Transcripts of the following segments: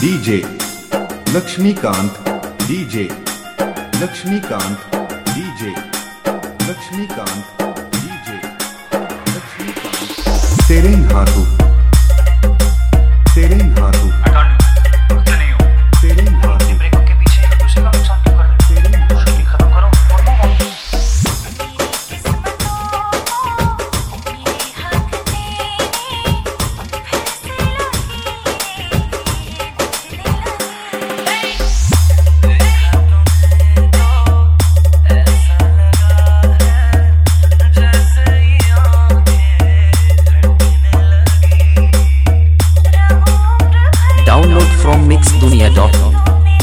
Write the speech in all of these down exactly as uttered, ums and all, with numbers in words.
DJ Laxmikant DJ Laxmikant DJ Laxmikant DJ Laxmikant सेरेन हाथू सेरेन हाथू सेरेन हाथू ब्रेक के पीछे दूसरे का नुकसान क्यों कर रहे हो? सेरेन हाथू खत्म करो और move on. Download from mix dunia dot com.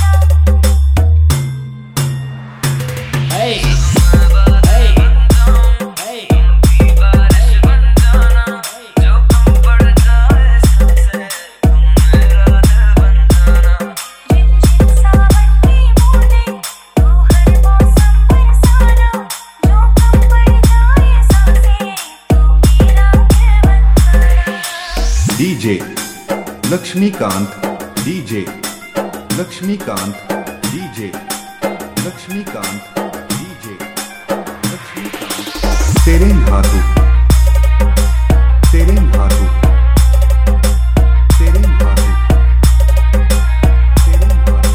Hey, hey, hey. DJ Laxmikant DJ Laxmikant DJ Laxmikant DJ Laxmikant सेरेन हाथू सेरेन हाथू सेरेन हाथू सेरेन हाथू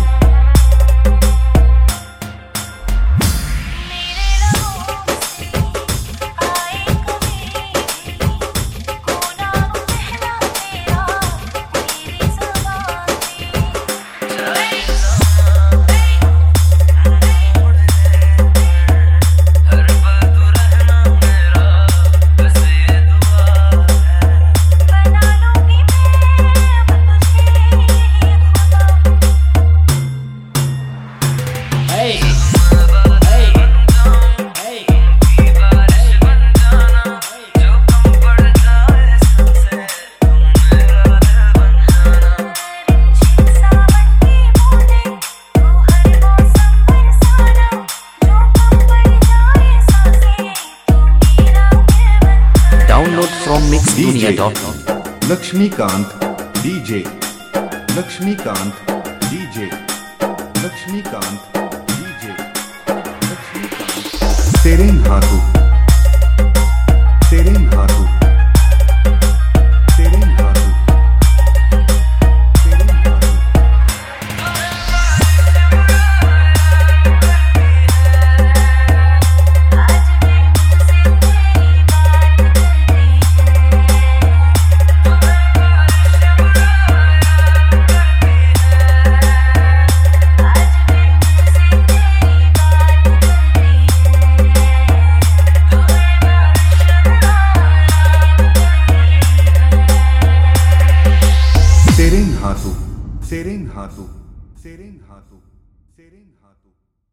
Download from mix dunia dot com. Laxmikant DJ Laxmikant DJ Laxmikant DJ Laxmikant सेरेन हाथू सेरेन हाथू सेरेन हाथू सेरेन हाथू सेरेन हाथू सेरेन हाथू सेरेन हाथू सेरेन